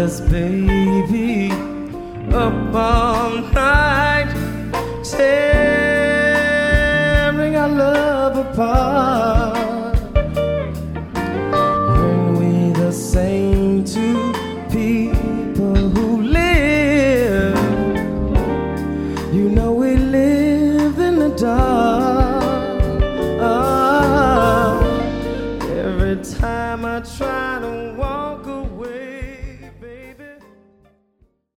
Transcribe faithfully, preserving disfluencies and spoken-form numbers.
us, baby, up all night, tearing our love apart.